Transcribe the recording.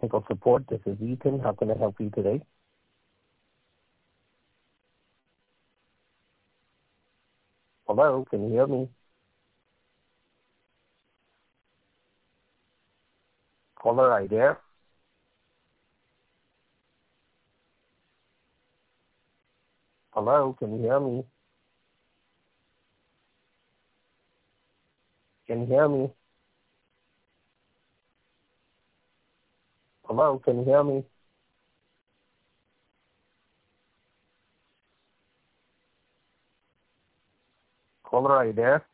Technical support. This is Ethan. How can I help you today? Hello, can you hear me? Caller, are you there? Hello, can you hear me? Can you hear me? Hello, can you hear me? Caller, are you there?